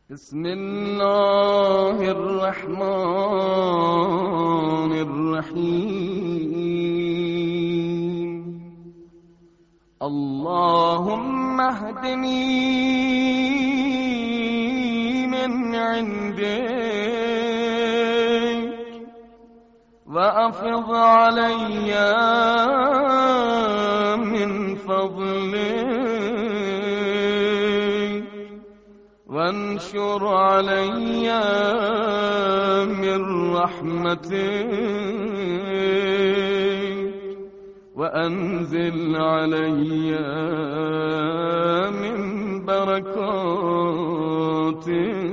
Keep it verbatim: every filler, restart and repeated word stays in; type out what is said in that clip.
بسم الله الرحمن الرحيم. اللهم اهدني من عندك وأفض علي من فضلك وانشر علي من رحمتك وأنزل علي من بركاتك